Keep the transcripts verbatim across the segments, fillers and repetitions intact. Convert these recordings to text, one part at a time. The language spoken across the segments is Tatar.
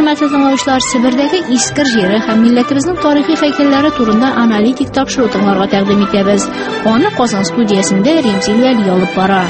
hörmətli dinləyicilər, Sibirdəki İskir yeri həm millətimizin tarixi heykəlləri turunda analitik tapşırıq dinlərə təqdim edəmiz. Onu Qozan studiyasında Remzil Vəliyev alıb bara.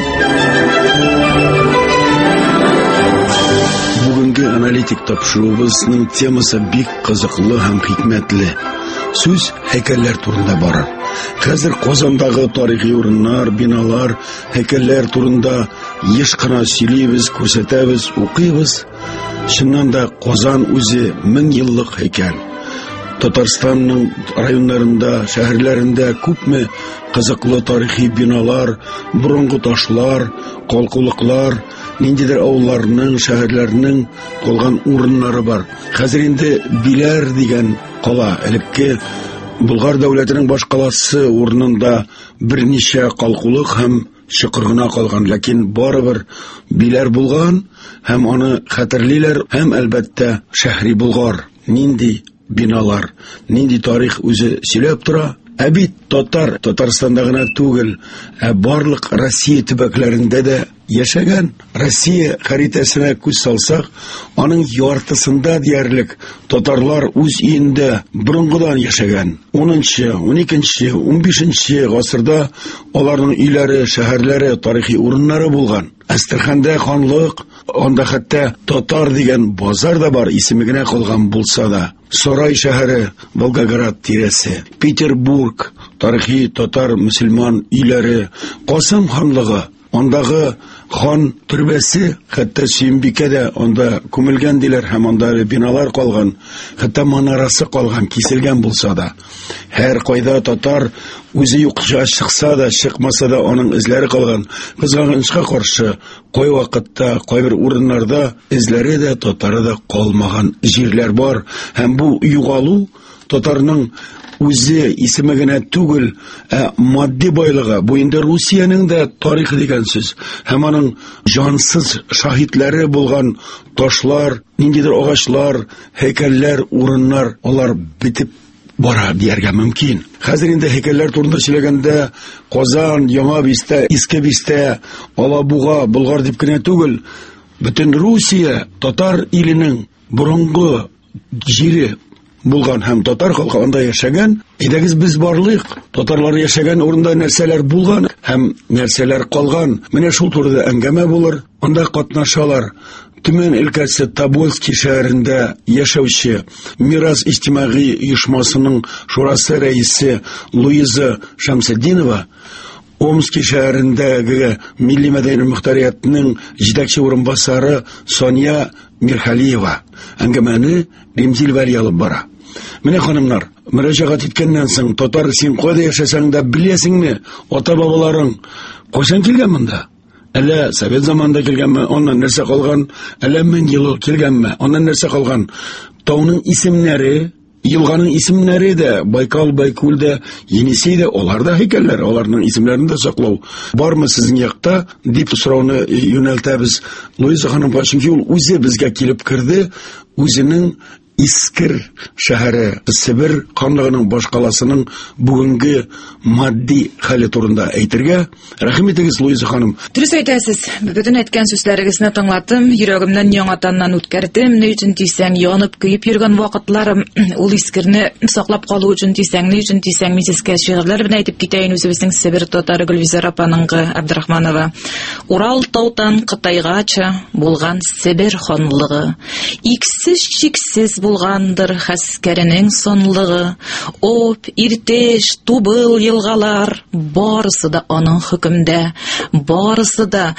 Bugünkü analitik tapşırığımızın teması bik kızıqlı hem hikmetli. Söz heykeller turunda barar. Hazır Qozanдағы tarihi orunlar, binalar, heykeller turunda ешқана сөйлейбіз, көрсетеміз, оқимыз. Шыннан да Qozan өзі мың yıllık heykel. Татарстанның районларында, шәһәрләрендә күпме кызыклы тарихи биналар, бұрынғы ташлар, калкулыклар, ниндидер авылларның, шәһәрләрнең калган урыннары бар. Хәзер инде Биләр дигән кала, элекке Булгар дәүләтенең баш каласы урынында берничә калкулык һәм чокыр гына калган, ләкин барыбер Биләр булган һәм аны хәтерлиләр, һәм әлбәттә шәһри Булгар. Нинди биналар, нинди тарих үзе сөйләп тора. Ә бит татар Татарстанда гына түгел, ә барлык Россия төбәкләрендә дә яшәгән. Россия хәритәсенә күз салсак, аның яртысында диярлек татарлар үз өендә борынгыдан яшәгән. унынчы, уникенче, унбишенче гасырда аларның өйләре, шәһәрләре, тарихи урыннары булган. Әстерхандә ханлык, анда хәтта татар дигән базар да бар, исеме генә калган булса да. Сарай шәһәре, Волгоград тирәсе, Петербург, тарихи татар мөселман өйләре, Касым ханлыгы, андагы хан төрбәсе, хәтта Сөембикә дә анда күмелгән диләр, һәм анда биналар калган, хәтта манарасы калган, киселгән булса да. Һәр кайда татар үзе юкча чыкса да, чыкмаса да аның эзләре калган. Кызганычка каршы, кай вакытта, кайбер урыннарда эзләре дә, татары да калмаган җирләр бар, һәм бу югалу татарның үзе исеме генә түгел, ә матди байлыгы. Бу инде Русиянең дә тарихы дигән сүз. Һәм аның җансыз шаһитләре булган ташлар, ниндидер агачлар, һәйкәлләр, урыннар, алар битеп бара дияргә мөмкин. Хәзер инде һәйкәлләр турында сөйләгәндә Казан, Яңа Бистә, Иске Бистә, Алабуга, Болгар дип кенә түгел, бөтен Русия татар иленең борынгы җире булган һәм татар халкы анда яшәгән. Идегез без барлык, татарлар яшәгән урында нәрсәләр булган һәм нәрсәләр калган. Менә шул турыда әңгәмә булыр. Анда катнашалар. Төмән өлкәсе Тобольский шәһәрендә яшәүче Мирас иҗтимагый оешмасының шурасы рәисе Луиза Шамсетдинова, Омский шәһәрендәге Милли мәдәни мөхтәрияттың җитәкче урынбасары Соня Мирхалиева. Әңгәмәне Ремзил Вәлиев алып бара. Менә ханымнар, мөрәҗәгать иткәннән соң, татар син кайда яшәсәң дә беләсеңме, ата-бабаларың кайчан килгән монда? Әллә Совет заманында килгәнме, аннан нәрсә калган? Әллә мең ел килгәнме, аннан нәрсә калган? Тауның исемнәре, елганың исемнәре дә, Байкал, Байкүл дә, Енисей дә, алар да һәйкәлләр, аларның исемнәрен дә саклау. Бармы сезнең якта дип сорауны юнәлтәбез. Луиза ханымга, чөнки ул үзе безгә килеп керде, үзенең Искир шәһәре, Сибир ханлыгының баш каласының бүгенге матди хәле турында әйтергә. Рәхим итегез, Луиза ханым. Дөрес әйтәсез. Бүтән әйткән сүзләрегезне тыңлатым, йөрәгемнән яңатаннан үткәрдем. Ни өчен дисәң, янып көеп йөргән вакытларым, ул Искирне саклап калу өчен дисәң, ни өчен дисәң, мизескә шигырьләр белән әйтеп китәйин үзебезнең Сибир татары Гөлвизар апаныңгы Абдрахманова. Урал таудан Кытайгача булган Сибир ханлыгы, иксез чиксез булгандыр хәскәренең сонлыгы, Оп, Иртеш, Тубыл елгалар, барысы да аның хөкемдә, барысы да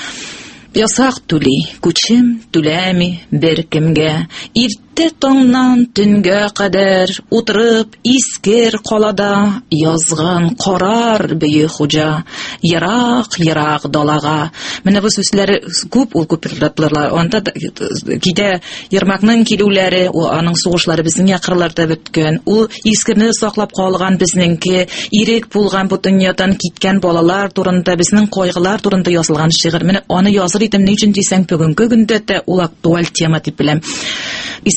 ясак түли, күчем түләми бер кемгә. Иртә таңнан төнгә кадәр утырып Искир калада язган карар бие хуҗа, ерак-ерак далага. Менә бу сүзләре күп ул күперләпләр. Анда кидә Ермакның килүләре, ул аның сугышлары безнең якырларда беткән. Ул Искирне саклап калган безнеңке, ирек булган бу дөньядан киткән балалар турында, безнең кайгылар турында язылган шигырь. Менә аны языр идем, ни өчен дисәң, бүгенге көндә дә ул актуаль тема дип беләм.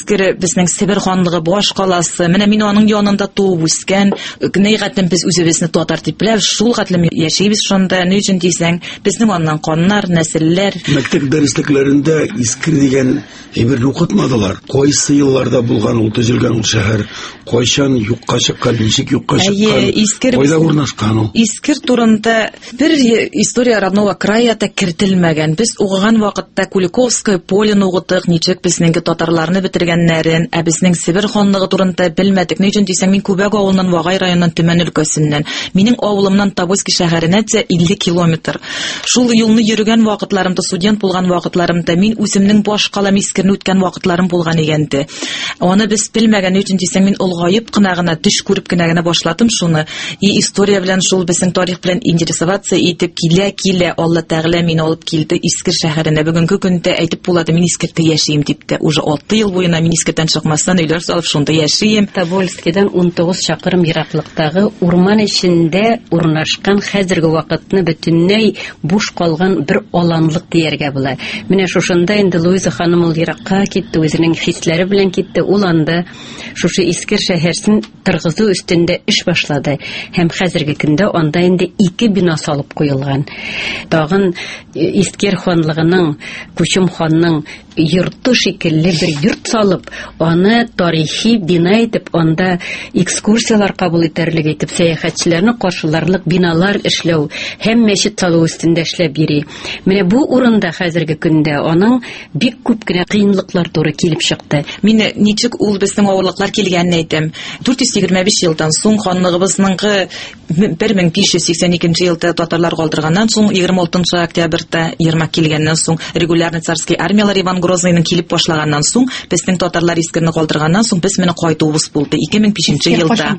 искере безнең Себер ханлыгы баш каласы. Менә мин аның янында туып үскән. Нәйгатен без үзебезне татар дип беләбез. Шул гатьле яшибез шунда. Ни өчен дисәң, безнең аннан каннар, нәселләр. Мәктәп дәреслекләрендә искер дигән әйберне укытмадылар. Кайсы елларда булган ул төзелгән ул шәһәр, кайчан юкка чыккан, ничек юкка чыккан, кайда урнашкан ул? Искер турында бер история родного края та кертелмәгән. Без укыган вакытта Куликовское полены укыдык, ничек безнеңге татарларны бетергәннәрен, ә безнең Себер ханлыгы турында белмәдек. Ни өчен дисәң, мин Күбәк авылыннан, Вагай районыннан, Төмән өлкәсеннән. Минем авылымнан Тобольский шәһәренә илле километр. Шул юлны йөргән вакытларымда, студент булган вакытларымда мин үземнең баш калам искерне үткән вакытларым булган игәнде. Аны без белмәгән өчен дисәң, мин улгаеп кына гына, төш күреп кенә генә башладым шуны. И история белән, шул безнең тарих белән интересоваться итеп килә-килә, Алла Тәгалә мине алып килде Искер шәһәренә. Бүгенге көндә әйтеп булады, мин Искердә яшим дип тә. Уже алты ел буена мин Искердән чыкмастан өйләр салып шунда яшим. Тобольскидан ун тугыз чакрым ераклыктагы урман эчендә урнашкан, хәзерге вакытны бөтенләй буш калган бер аланлык дияргә була. Менә шушында инде Луиза ханым ул еракка китте, үзенең хисләре белән китте. Ул анда шушы Искер шәһәрсен тыргызу өстендә эш башлады. Һәм хәзерге көндә анда инде ике бина салып куелган. Тагын Искер ханлыгының, Күчем ханның йорты шикелле бер йорт салып, аны тарихи бина итеп, анда экскурсиялар кабул итәрлек итеп, сәяхәтчеләрне каршыларлык биналар эшләү һәм мәчет салу өстендә эшләп йөри. Менә бу урында хәзерге көндә аның бик күп кенә кыенлыклар туры килеп чыкты. Мин ничек ул безнең авырлыклар килгәнне әйтәм. дүрт йөз егерме биш елдан соң ханлыгыбызныңгы бер мең биш йөз сиксән икенче елда татарлар калдырганнан соң, егерме алтынчы октябрьдә Ермак килгәннән соң, регулярный царский армиялар Иван Грозныйның килеп башлаганнан соң, безнең татарлар Искерне калдырганнан соң, без менә кайтуыбыз булды ике мең бишенче елда.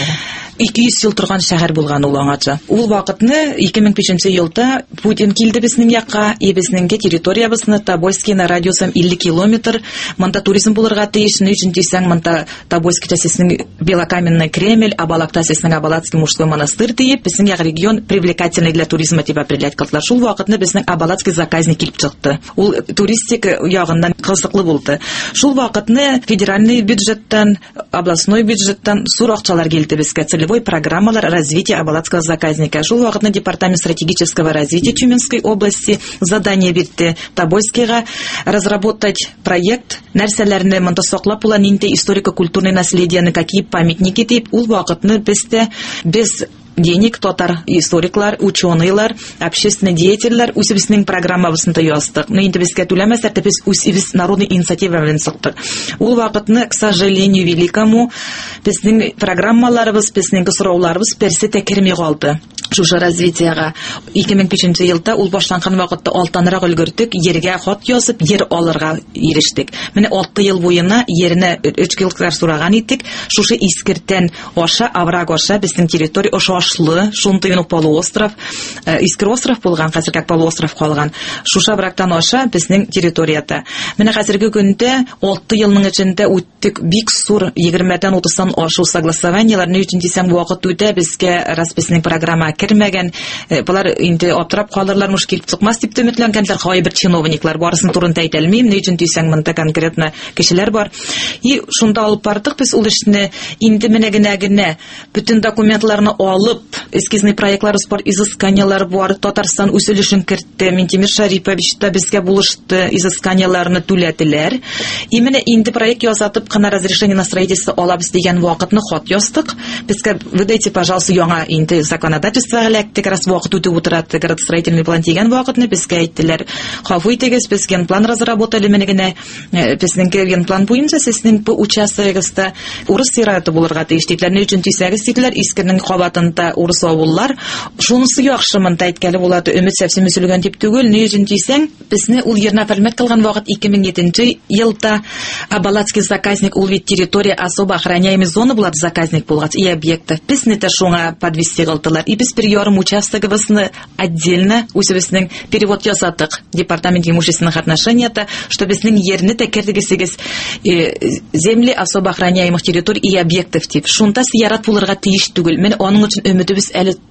ике йөз ел торган шәһәр булган ул аңача. Ул вакытны ике мең бишенче елда Путин килде безнең якка, и безнеңге территориябызны Тобольский на радиусын илле километр. Монда туризм булырга тиеш. Ни өчен дисәң, монда Тобольский тәсесенең Белокаменный Кремль, Абалак тәсесенең Абалацкий мужской монастырь дип, безнең як регион привлекательный для туризма дип определять кылдылар. Шул вакытны безнең Абалацкий заказник килеп чыкты. Ул туристик ягыннан кызыклы булды. Шул вакытны федеральный бюджеттан, областной бюджеттан зур акчалар килде безгә, целевой программалар развития Абалацкого заказника. Шул вакытны департамент стратегического развития Тюменской области задание бирде Тобольскийга разработать проект, нәрсәләрне монда саклап була, нинди историко-культурный наследиене, какие памятники дип. Ул вакытны бездә без денег татар историклар, ученыйлар, общественный деятельләр үзебезнең программабызны яздык. Ну инде безгә түләмәсәр дә, без үзебез народный инициатива белән сыктык. Ул вакытны, к сожалению великому, безнең программаларыбыз, безнең сорауларыбыз берсе дә керми калды. Шушы развитиягә ике мең бишенче елда ул башланган вакытта алтанрак өлгердек, ергә хат язып, ер алырга ирештек. Менә алты ел буена ерне өч километр сураган идек. Шушы Искердән аша, Авраг аша безнең территория ашлы, шундай ук полуостров, Искер остров булган, хәзер как полуостров калган. Шушы Аврагтан аша безнең территорияда. Менә хәзерге көндә алты елның ичендә үттек бик зур егермедән утыздан ашу согласованиелар. Ни өчен дисәң, вакыт үтә, безгә раз безнең программа кермәгән, булар инде аптырап калырлар, муш килеп чыкмас дип өметләнгәннәр, кайбер чиновниклар, барысын турында әйтә алмыйм. Ни өчен дисәң, монда конкретно кешеләр бар. И шунда алып бардык без ул эшне. Инде менә генә генә бүтән документларны алып, эскизный проектлар, спор изысканиялар бар. Татарстан үз өлешен кертте. Минтимир Шарипович та безгә булышты, изысканияларны түләделәр. И менә инде проект язатып кына разрешение на строительство алабыз дигән вакытны хат яздык. Безгә выдайте, пожалуйста, яңа инде законодательство электик, раз вакыт үтеп утырат, градостроительный план дигән вакытны безгә әйттеләр. Хафу итегез, без генплан разработали, менә генә безнең генплан буенча сезнең бу участогыгызда урыс зираты булырга тиеш дикләр. Ни өчен дисәгез, дикләр, Искернең кабатында урыс авыллар. Шунысы яхшы, монда әйткәле булады, өмет сәфсем үзелгән дип түгел. Ни өчен дисәң, безне ул ерне фәрмәт кылган вакыт ике мең җиденче елда Абалацкий заказник, ул вид территория особо охраняемой зоны булат заказник булгач, и объекты. Безне дә шуңа подвести кылдылар. И без перьером участогыбызны отдельно үзебезнең перевод ясадык департамент имущественных отношений, что безнең ерне тәкердегесегез земли особо охраняемых территорий и объектов дип. Шунда зиярат булырга тиеш түгел. Мен аның өчен өметебез әле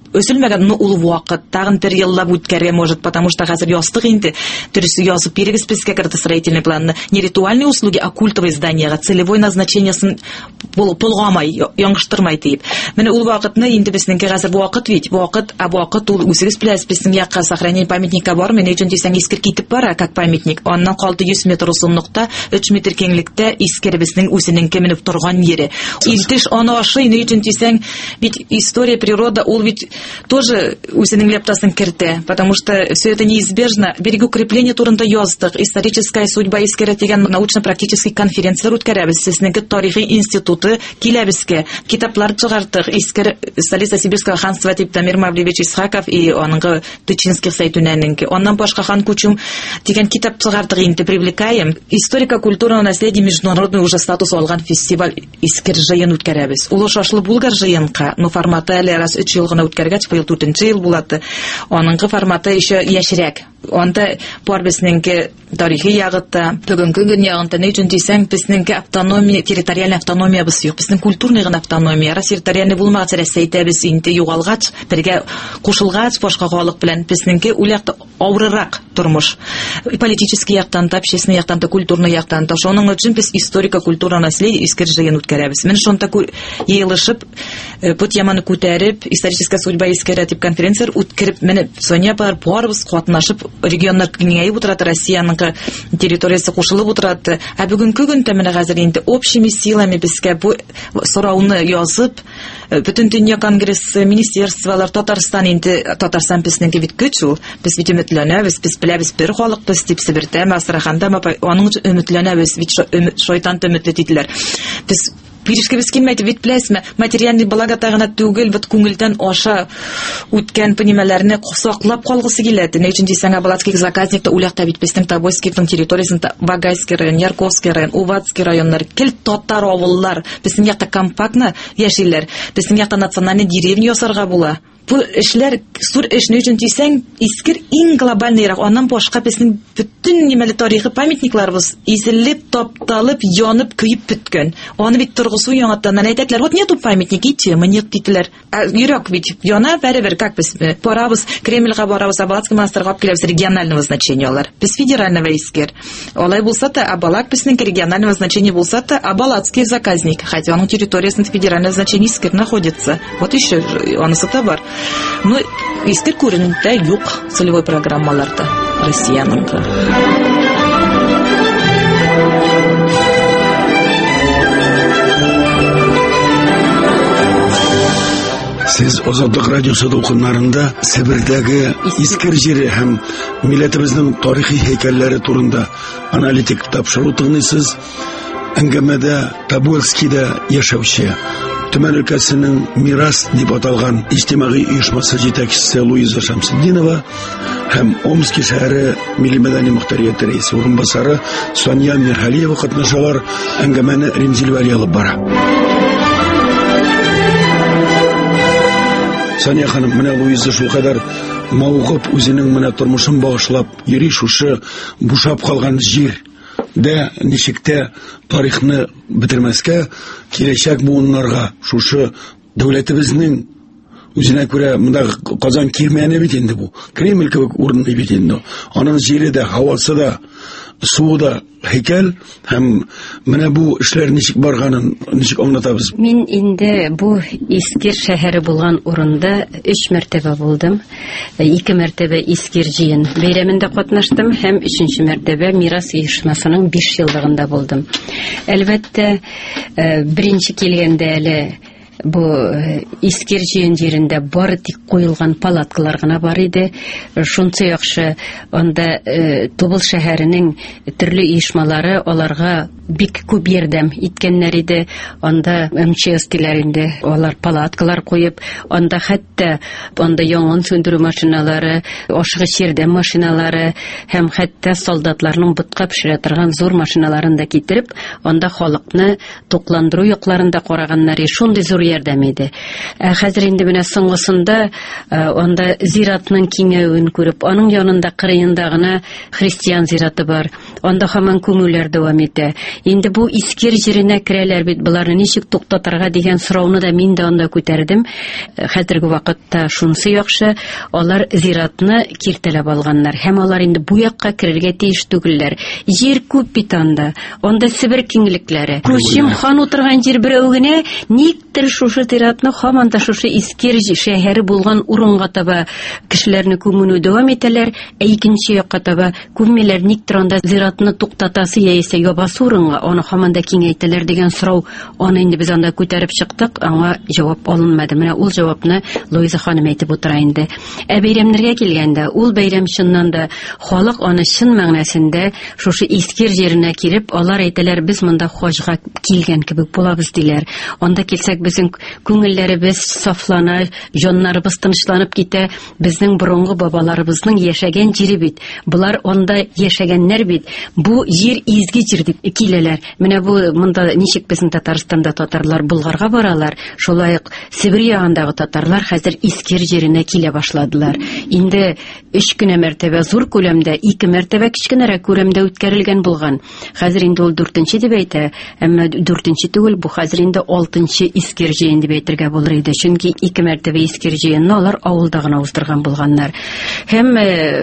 өсөлмәгән, но ул вакыт тагын бер еллап үткәргә может, потому что хәзер ястык инде. Дөресе язып бирегез безгә картостроительный планны. Не ритуальные услуги, а культовые здания, целевой назначениесын булгамай, яңгыштырмай дип. Менә ул вакытны инде безнеңкә хәзер вакыт бит, вакыт, а вакыт ул үзегез беләсез, безнең якка сохранение памятника бар, менә өчен дисәң искер китеп бара, как памятник. Аннан калды йөз метр узынлыкта, өч метр киңлектә искер безнең үзенең менеп торган йере. Илтеш аны ашый, ни өчен дисәң, бит история, природа, ул бит тоже үзенең лептасын кертә, потому что все это неизбежно. Берегоукрепление турында яздык, историческая судьба искере дигән научно-практический конференциялар үткәрәбез. Сезнең тарихи институты киләбезгә, китаплар чыгартык, искер столица Сибирского ханства дип Дамир Мавлевич Исхаков и аның Тычинский сайтүнәнеңке. Аннан башка хан Кучум дигән китап чыгартык инде, привлекаем. Историко-культурное наследие международный уже статус алган фестиваль искер җыен үткәрәбез. Ул шашлы Булгар җыенка, но форматы әле раз өч ел гына үткәргәч, быел дүртенче ел булаты. Аныңгы форматы еще яшьрәк. Анда бар безнеңке тарихи ягытта, бүгенге көн ягында ни өчен дисәң, безнеңке автономия, территориальная автономия без юк. Безнең культурный гына автономия, раз территориальный булмагач, әйтәбез инде югалгач, бергә кушылгач башка халык белән безнеңке ул якта авырырак тормыш. Политический яктан да, общественный яктан да, культурный яктан да. Шуның өчен без историко-культурное наследие искер җыен үткәрәбез. Мен шунда йыелышып, бу теманы күтәреп, историческая судьба искере дип конференциялар үткәреп, менә Соня бар, барыбыз катнашып, регионнар киңәйеп утырат, Россиянең территориясе кушылып утырат. Ә бүгенге көндә менә хәзер инде общими силами безгә бу сорауны язып, бөтен дөнья конгрессы, министерстволар, Татарстан инде, Татарстан безнең бит көч ул. Без бит өметләнәбез, без беләбез бер халыкбыз дип Себердә, Астраханда, аның өметләнәбез, бит шайтан өметле диделәр. Без Биришкебез килмәйди, бит беләсезме, материальный благо тагына түгел, бит күңелдән аша үткән понималарны саклап калгысы килә. Ни өчен дисәң, Абалацкий заказникта улакта бит безнең Тобольскийның территориясында Багайский район, Ярковский район, Уватский районнар, кел татар авыллар, безнең якта компактны яшиләр, безнең якта национальный деревня ясарга була. Бу эшләр зур эш, ни өчен дисәң, искер иң глобальныйрак, аннан башка безнең бөтен нимәле тарихи памятникларыбыз изелеп, тапталып, янып, көеп беткән. Аны бит торгысу яңадан әйтәкләр, вот нету памятники, темы нет дитләр. Йөрәк бит яна, бәрабәр, как без барабыз, Кремльгә барабыз, Абалацкий монастырьга киләбез, регионального значения алар. Без федерального искер. Алай булса да, Абалак безнең регионального значения булса да, Абалацкий заказник, хотя аның территориясында федеральное значение искер находится. Вот еще анысы да бар. Ну, искер күренүдә юк целевой программаларда Россиянең. Сез Азатлык радиосы докумнарында Себердәге искер җире һәм милләтебезнең тарихи һәйкәлләре турында аналитик тапшыру тыңлыйсыз. Әңгәмәдә Тобольскийда яшәүче Төмән өлкәсенең Мирас дип аталган иҗтимагый оешмасы җитәкчесе Луиза Шамсетдинова һәм Омский шәһәре милли мәдәни мөхтәрияте рәисе урынбасары Соня Мирхалиева катнашалар. Әңгәмәне Римзил Вәли алып бара. Соня ханым, менә Луиза шулкадәр мавыгып үзенең менә тормышын багышлап йөри шушы бушап калган җир дә ничектә тарихны бетермәскә, киләчәк буыннарга шушы дәүләтебезнең үзенә күрә монда Казан кирмәне бит инде бу. Кремль кебек урынлы бит инде. Аның җире дә, һавасы да, суы да һәйкәл һәм менә бу эшләр ничек барганын ничек аңлатабыз. Мин инде бу искер шәһәре булган урында өч мәртәбә булдым. Ике мәртәбә искер җыен бәйрәмендә катнаштым һәм өченче мәртәбә Мирас оешмасының биш еллыгында булдым. Әлбәттә, беренче килгәндә әле бу искер җыен җирендә бары тик куелган палаткалар гына бар иде. Шунсы яхшы, анда Тобыл шәһәренең төрле оешмалары аларга бик күп ярдәм иткәннәр иде. Анда МЧС-тиләр инде алар палаткалар куеп, анда хәтта анда янгын сөндерү машиналары, ашыгыч ярдәм машиналары һәм хәтта солдатларның бутка пешерә торган зур машиналарын да китереп, анда халыкны тукландыру якларында караганнар. Шундый зур ярдәм иде. Хәзер инде менә соңгысында анда зиратның киңәюен күреп, аның янында кырыенда гына христиан зираты бар. Анда һаман күмүләр дәвам итә. Инде бу искер җиренә керәләр бит, буларны ничек туктатырга дигән сорауны да мин дә анда күтәрдем. Хәзерге вакытта шунысы яхшы, алар зиратны киртәләп алганнар һәм алар инде бу якка керергә тиеш түгелләр. Җир күп бит анда. Анда Себер киңлекләре. Күчем хан утырган җир берәү генә, никтер шушы зиратны һаман да шушы искер шәһәре булган урынга таба кешеләрне күмүне дәвам итәләр, ә икенче якка таба күммиләр, никтер анда зиратны туктатасы яисә ябасы урынга аны һаман да киңәйтәләр дигән сорау, аны инде без анда күтәреп чыктык, аңа җавап алынмады. Менә ул җавапны Луиза ханым әйтеп утыра инде. Ә бәйрәмнәргә килгәндә, ул бәйрәм чыннан да халык аны чын мәгънәсендә шушы искер җиренә килеп, алар әйтәләр, без монда хаҗга килгән кебек булабыз диләр. Анда килсәк, безнең күңелләребез сафлана, җаннарыбыз тынычланып китә. Безнең борынгы бабаларыбызның яшәгән җире бит. Булар анда яшәгәннәр бит. Бу җир изге җир дип киләләр. Менә бу монда ничек безнең Татарстанда татарлар Булгарга баралар, шулай ук Себер ягындагы татарлар хәзер искер җиренә килә башладылар. Инде өч кенә мәртәбә зур күләмдә, ике мәртәбә кичкенәрәк күләмдә үткәрелгән булган. Хәзер инде ул дүртенче дип әйтә, әмма дүртенче түгел, бу хәзер инде алтынчы искер җыен дип әйтергә булыр иде. Чөнки ике мәртәбә искер җыенны алар авылда гына уздырган булганнар. Һәм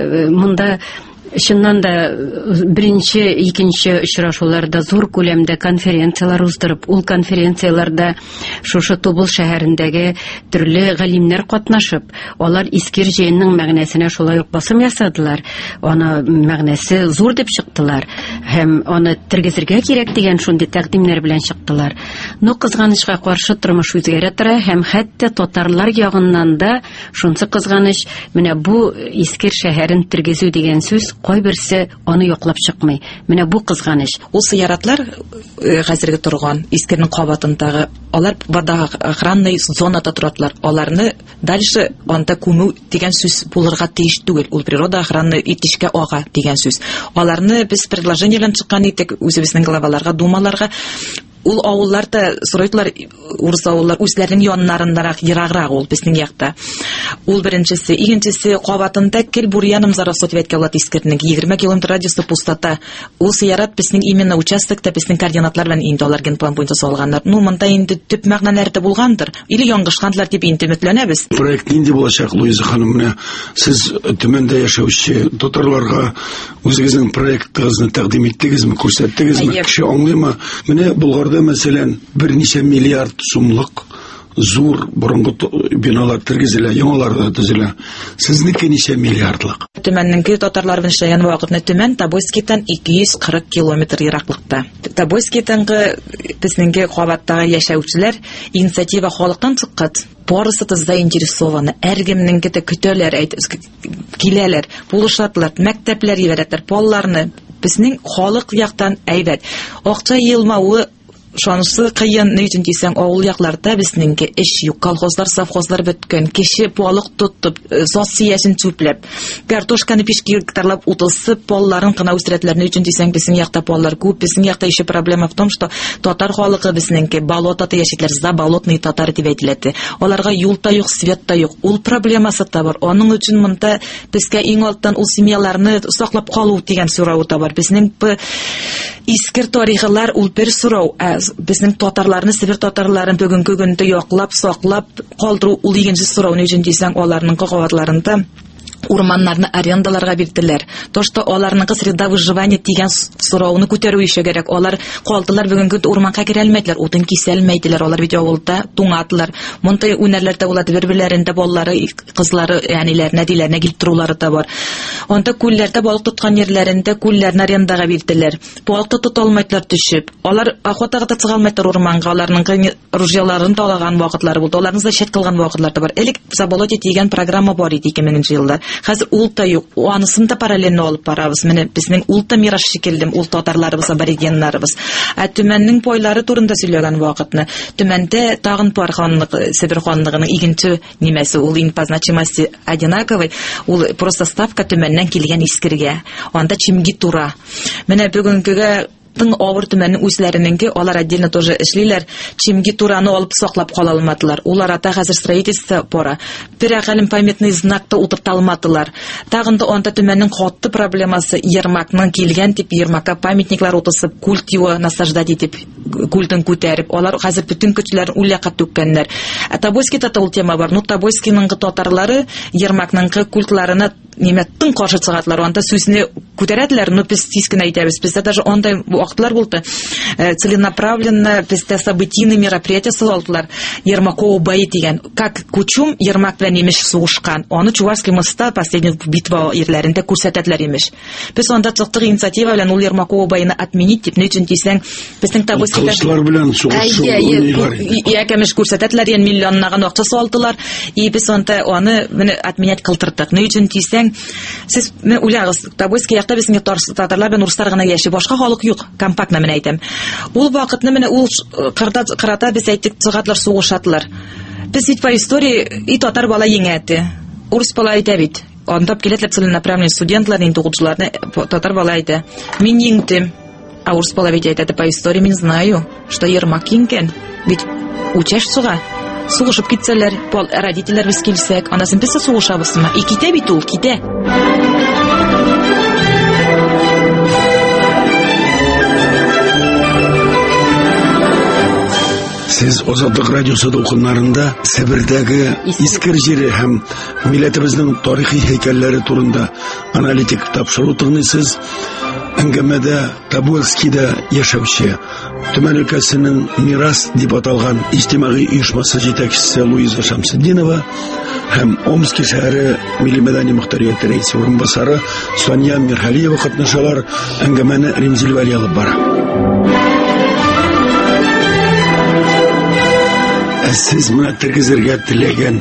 монда чыннан да беренче, икенче очрашуларда зур күләмдә конференциялар уздырып, ул конференцияларда шушы Тубыл шәһәрендәге төрле галимнәр катнашып, алар искер җыенның мәгънәсенә шулай ук басым ясадылар. Аны мәгънәсе зур дип чыктылар һәм аны тергезергә кирәк дигән шундый тәкъдимнәр белән чыктылар. Ну, кызганычка каршы тормыш үзгәрә тора һәм хәтта татарлар ягыннан да шунсы кызганыч, менә бу искер шәһәрен тергезү дигән сүз кайберсе аны яклап чыкмый. Менә бу кызганыч. Ул зияратлар хәзерге торган искернең кабатындагы, алар бардагы охранный зонада торадылар. Аларны дальше анда күмү дигән сүз булырга тиеш түгел. Ул природа охраны итешкә ага дигән сүз. Аларны без предложение белән чыккан идек үзебезнең главаларга, думаларга. Ул авылларда сорыйлар, урыс авыллар үзләренең яннарындарак, ераграк ул безнең якта. Ул беренчесе, икенчесе кабатында кел бурьяным заросло дип әйткән искернең егерме километр радиусы пустота. Ул зиярат безнең именно участокта безнең координатлар белән инде алар генплан буенча салганнар. Ну, монда инде төп мәгънәләре дә булгандыр. Или яңгышканлар дип инде өметләнәбез. Проект нинди булачак, Луиза ханым? Менә сез төмәндә яшәүче татарларга үзегезнең проектыгызны тәкъдим иттегезме, күрсәттегезме? Кеше аңлыймы? Менә Булгарда мәсәлән берничә миллиард сумлык зур борынгы биналар тергезелә, яңаларда төзелә. Сезнеке ничә миллиардлык? Төмәннең татарлар белән эшләгән вакытны Төмән Тобольскидан ике йөз кырык километр ераклыкта. Тобольскиданга безнеңге кабаттагы яшәүчеләр инициатива халыктан чыккан. Барысы да заинтересованы. Әргемнеңге дә көтәләр, киләләр, булышатлар, мәктәпләр җибәрәләр, балаларны. Безнең халык яктан әйбәт. Акча йылмавы шансы кыен, ни өчен дисәң, авыл якларда безнеңге эш юк, колхозлар, совхозлар беткән, кеше балык тотып, зат сиясен чүпләп, картошканы пеш гектарлап утылсып, балларын гына үстерәтләр. Ни өчен дисәң, безнең якта баллар күп, безнең якта еще проблема в том, что татар халкы безнеңге болотта яшәтләр, заболотный татар дип әйтелә. Аларга юл та юк, свет та юк. Ул проблемасы та бар. Аның өчен монда безгә иң алттан ул семьяларны саклап калу дигән сорау та бар. Безнең искер тарихлар ул бер сорау. Безнең татарларны, Себер татарларын бүгенге көндә яклап, саклап калдыру ул икенче сорау. Ни өчен дисәң, аларның кабатларында урманнарны арендаларга бирделәр. То, что аларның среда выживания дигән сорауны күтәрү ише кирәк. Алар калдылар бүгенге урманга керә алмайдылар, утын киселмәйдиләр. Алар бит авылда туңатылар. Мондай үнәрләрдә булат, бер-бирләрендә баллары, кызлары, яниләрне, диләрне килеп торулары да бар. Анда күлләрдә балык тоткан җирләрендә күлләрне арендага бирделәр. Балык тота алмайдылар төшеп. Алар охотага да чыга алмайдылар урманга. Аларның ружьяларын талаган вакытлары булды. Аларны зачет кылган вакытлар да бар. Элек заболотить дигән программа бар иде ике меңенче елда. Хәзер ул та юк. Анысын да параллельно алып барабыз. Менә безнең ул та мираж шикелле, ул татарларыбыз, аборигеннарыбыз. Ә Төмәннең пойлары турында сөйләгән вакытны, Төмәндә тагын пар ханлык, Себер ханлыгының икенче нимәсе, ул ин по значимости одинаковый, ул просто ставка Төмәннән килгән искергә. Анда чимги тура. Менә бүгенгегә тың авыр түмәннең үзләренеңки алар отдельно тоже эшлиләр. Чимги тураны алып саклап кала алмадылар. Улар ата хәзер строительство пора. Перәгәлем памятный знакта утырта алмадылар. Тагында анда түмәннең катты проблемасы Ермакның килгән тип Ермакка памятниклар утысып, культ его насаждать итеп, культын күтәреп, алар хәзер бүтән көчләрен үләккә түккәннәр. Ә Тобойскида та ул тема бар. Ну Тобойскийның татарлары Ермакның культларына нимәттен каршы чыгатлар, анда сүзне күтәрәдләр, но без тиз генә әйтәбез. Бездә даже андай вакытлар булды. Целенаправленно бездә событийный мероприятие сылалдылар. Ермакова баи дигән. Как Кучум Ермак белән имеш сугышкан. Аны Чувашский моста последний битва ерләрендә күрсәтәдләр имеш. Без анда чыктык инициатива белән ул Ермакова баины отменить дип, ни өчен дисәң, безнең Тобойскида кылычлар белән сугышу уйныйлар. Якамеш күрсәтәдләр, ен миллионнаган акча салдылар. И без анда аны менә отменять кылдырдык. Ни өчен дисәң, сез мен уйлагыз, Тобойский якта безнең татарлар белән руслар гына яши, башка халык юк. Компактна мен әйтәм. Ул вакытны менә ул кырда кырата без әйтик, чыгатлар сугышатлар. Без бит по истории и татар бала еңәте. Урыс бала әйтә бит. Анда келәтләр целенаправленный студентлар, инде укытучыларны татар бала әйтә. Мин еңдем. А урыс бала бит әйтә, по истории мин знаю, что Ермак еңгән. Бит учаш суга. Сугышып китсәләр, родительләр без килсәк, анасын без сугышабызмы? И китә бит ул, китә. Сез Азатлык радиосы докумнарында Себердәге Искер җире һәм милләтебезнең тарихи һәйкәлләре турында аналитик тапшыру тыңлыйсыз. Әңгәмәдә Тобойскида яшәүче Төмән өлкәсенең Мирас дип аталган иҗтимагый оешмасы җитәкчесе Луиза Шамсетдинова һәм Омск шәһәре Милли мәдәни мөхтәрияте рәисе урынбасары Соня Мирхалиева катнашалар. Әңгәмәне Римзил Вәли алып бара. Сез менә тергезергә теләгән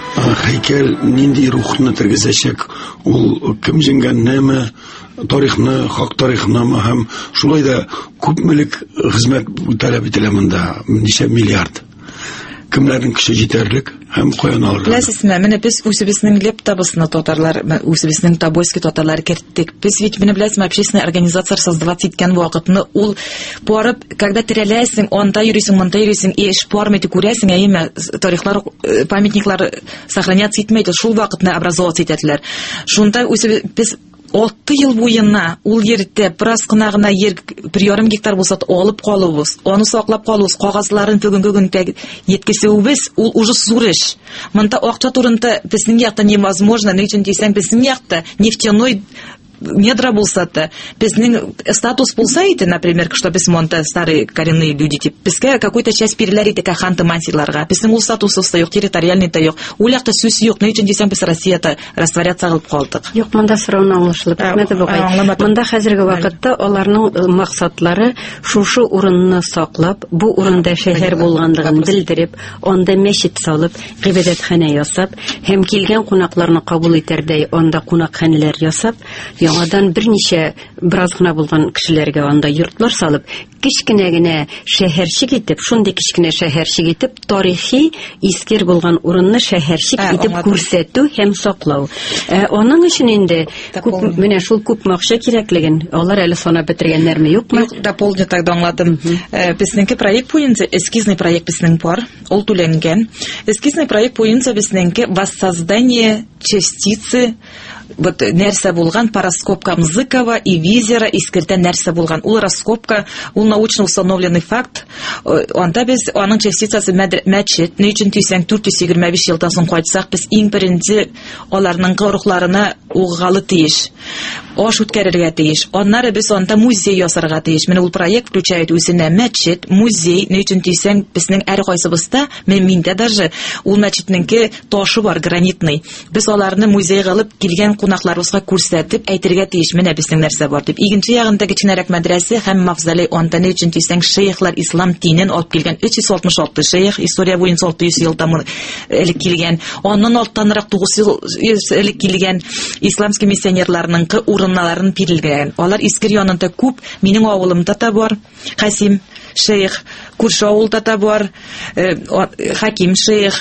һәйкәл нинди рухны тергезәчәк? Ул кем җиңгәннеме, тарихны, хак тарихнамы һәм шулай да күпмелек хезмәт таләп ителә монда, ничә миллиард. Кемнәрнең көче җитәрлек һәм каян алырга? Беләсезме, менә без үзебезнең лептабысны татарлар, үзебезнең Тобойский татарлар кертик. Без ведь менә беләсезме, общественная организация создавать иткән вакытны ул барып, когда терәләсең, анда йөрисең, монда йөрисең, и эш бармый ди күрәсең, әйме тарихлар, памятниклар сохраняться итмәйди, шул вакытны образовать итәләр. Шунда үзе без алты ел буена ул йөртә, бераз кына гына йер, бер ярым гектар булса алып калыбыз, аны саклап калыбыз, кагазларын бүгенге көнгә yetkәсәбез, ул уже зур эш. Монда акча турында безнең якта невозможно, ни өчен дисәң, безнең якта нефтяной недра булса да, безнең статус булса иде, например, что без монта старые коренные люди, тип, безгә какой-то часть переләр иде ханты мансиларга. Безнең ул статусыбыз да юк, территориальный да юк. Ул якта сүз юк, ни өчен дисәң, без Россиядә растворяться алып калдык. Юк, монда сорауны аңлашылып бетмәде бугай. Монда хәзерге вакытта аларның максатлары шушы урынны саклап, бу урында шәһәр булганлыгын белдереп, анда мәчет салып, гыйбадәтханә ясап, һәм килгән кунакларны кабул итәрдәй анда кунакханәләр ясап, яңадан берничә бераз гына булган кешеләргә анда йортлар салып, кичкенә генә шәһәрчек итеп, шундый кичкенә шәһәрчек итеп, тарихи искер булган урынны шәһәрчек итеп күрсәтү һәм саклау. Аның өчен инде күп, менә шул күп акча кирәклеген алар әле санап бетергәннәрме, юкмы? Юк, дополнить так аңладым. Безнеңке проект буенча эскизный проект безнең бар, ул түләнгән. Эскизный проект буенча безнеңке воссоздание частицы вот нәрсә булган параскопка Мзыкова и Визера искертә нәрсә булган. Ул раскопка, ул научно установленный факт. Анда без аның частицасы мәчет, ни өчен дисәң дүрт йөз егерме биш елдан соң кайтсак, без иң беренче аларның рухларына угалы тиеш. Аш үткәрергә тиеш. Аннары без анда музей ясарга тиеш. Менә ул проект включает үзенә мәчет, музей, ни өчен дисәң, безнең һәр кайсыбызда, мен миндә даже ул мәчетнеңке ташы бар, гранитный. Без аларны музейга алып килгән кунакларыбызга күрсәтеп әйтергә тиеш, менә безнең нәрсә бар дип. Икенче ягында кечкенәрәк мәдрәсә һәм мавзолей, анда ни өчен дисәң, шейхлар ислам динен алып килгән өч йөз алтмыш алты шейх, история буенча алты йөз ел тамыр элек килгән. Аннан алттанрак тугыз йыл элек килгән исламский миссионерларның урыннарын бирелгән. Алар Искер янында күп, минең авылымда да бар. Хасим шейх, күрше авылда да бар. Хаким шейх,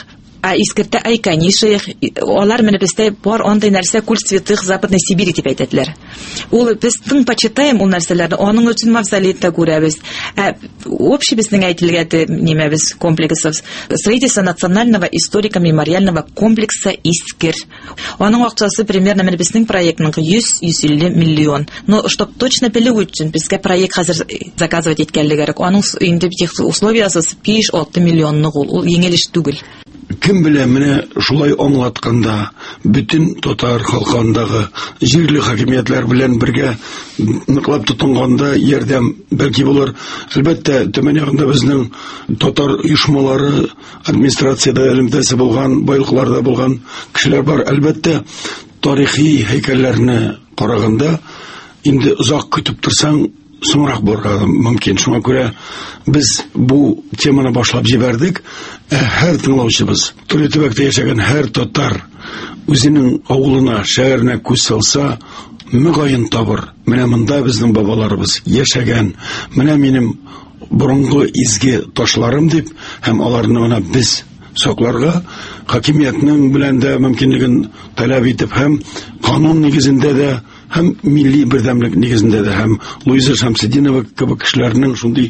А искертә Айканиши, алар менә бездә бар андай нәрсә Культ святых Западной Сибири дип әйтәләр. Ул без тың почитаем ул нәрсәләрне, аның өчен мавзолейда күрәбез. Ә общий безнең әйтелгәде нимәбез комплексов строительство национального историко-мемориального комплекса Искер. Аның акчасы примерно менә безнең проектның йөз - йөз илле миллион. Но чтоб точно белү өчен безгә проект хәзер заказывать иткәнлеге кирәк. Аның инде тех условиясы биш - алты миллионны ул еңел иш түгел. Кем белә, менә шулай аңлатканда бөтен татар халкындагы җирле хакимиятләр белән бергә ныклап тотынганда ярдәм бәлки булыр. Әлбәттә, төмән ягында безнең татар оешмалары, администрациядә элемтәсе булган, байлыкларда булган кешеләр бар. Әлбәттә, тарихи һәйкәлләрне караганда инде озак көтеп торсаң соңрак булырга мөмкин. Шуңа күрә без бу теманы башлап җибәрдек. Һәр тыңлаучыбыз, төрле төбәктә яшәгән һәр татар үзенең авылына, шәһәренә күз салса, мөгаен табыр. Менә монда безнең бабаларыбыз яшәгән, менә минем борынгы изге ташларым дип, һәм аларны гына без сакларга хакимиятның белән дә мөмкинлеген таләп итеп, һәм канун нигезендә дә, һәм милли бердәмлек нигезендә дә, һәм Луиза Шамсетдинова кебек кешеләрнең шундый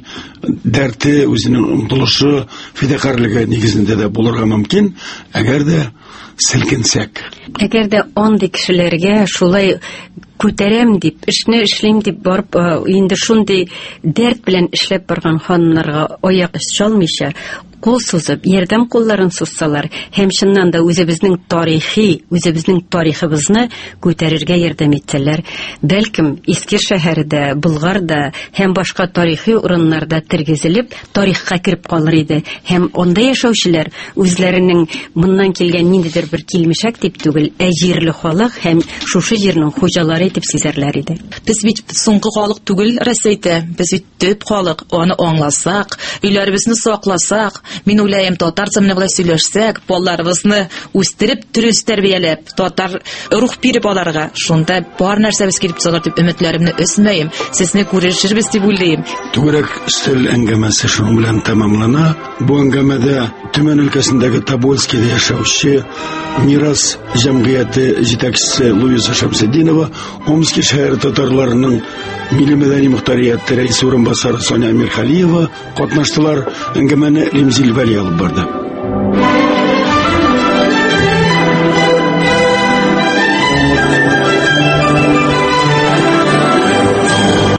дәрте, үзенең омтылышы, фидакарлыгы нигезендә дә булырга мөмкин, әгәр дә селкенсәк. Әгәр дә андый кешеләргә шулай күтәрәм дип, эшне эшлим дип барып, инде шундый дәрт белән эшләп барган ханымнарга аяк чалмыйча, кул сузып, ярдәм кулларын сузсалар, һәм чыннан да үзебезнең тарихи, үзебезнең тарихыбызны күтәрергә ярдәм итсәләр, бәлкем Искер шәһәрендә, Болгарда һәм башка тарихи урыннарда тергезелеп, тарихка кирип калыр иде. Һәм анда яшәүчеләр үзләренең моннан килгән ниндидер бер килмешәк дип түгел, ә җирле халык һәм шушы җирнең хуҗалары дип сизәрләр иде. Без бит соңгы халык түгел Россиядә, без бит төп халык. Аны аңласак, өйләребезне сакласак, мин уйлаем, татарча менә булай сөйләшсәк, балаларыбызны үстереп, дөрес тәрбияләп, татар рух биреп аларга, шунда бар нәрсәбез килеп чыгар дип өметләремне өсмәем. Сезне күрешербез дип уйлыйм. Түгәрәк стил әңгәмәсе шуның белән тәмамлана. Бу әңгәмәдә Төмән өлкәсендәге Тобольскида яшәүче Мирас җәмгыяте җитәкчесе Луиза Шамсетдинова, Омский шәһәре татарларының милли мәдәни мөхтәрияте рәисе урынбасары Соня Мирхалиева катнаштылар. Әңгәмәне Римзил Вәли алып барды.